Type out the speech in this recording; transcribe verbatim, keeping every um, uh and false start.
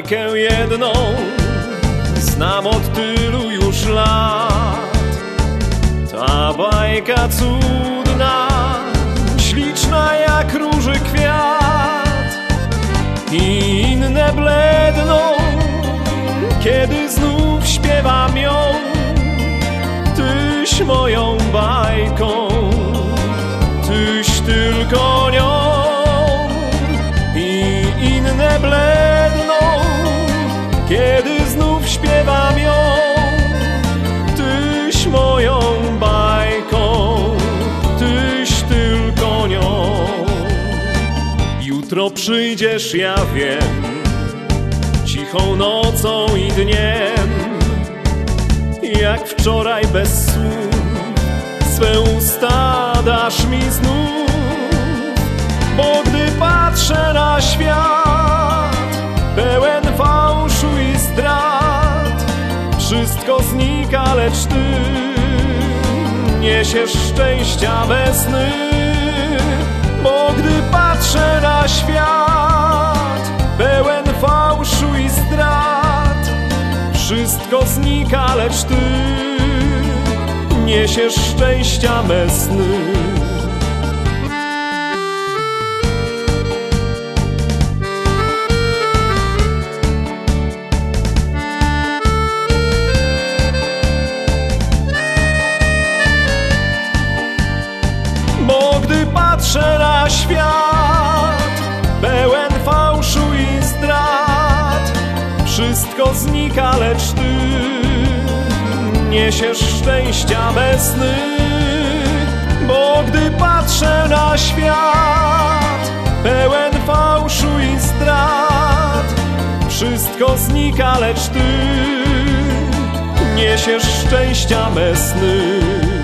bajkę jedną znam od tylu już lat. Ta bajka cudna, śliczna jak róży kwiat, i inne bledną, kiedy znów śpiewam ją. Tyś moją bajką, tyś tylko nią, i inne bledną, kiedy znów śpiewam ją. Tyś moją bajką, tyś tylko nią. Jutro przyjdziesz, ja wiem, cichą nocą i dniem, jak wczoraj bez słów swe usta dasz mi znów. Bo gdy patrzę na świat pełen fałszu i zdrad, wszystko znika, lecz ty niesiesz szczęścia we sny. Bo gdy patrzę na świat pełen fałszu i zdrad, wszystko znika, lecz ty niesiesz szczęścia me sny. Bo gdy patrzę na świat pełen fałszu i zdrad, wszystko znika, lecz ty niesiesz szczęścia me sny. Bo gdy patrzę na świat pełen fałszu i zdrad, wszystko znika, lecz ty niesiesz szczęścia me sny.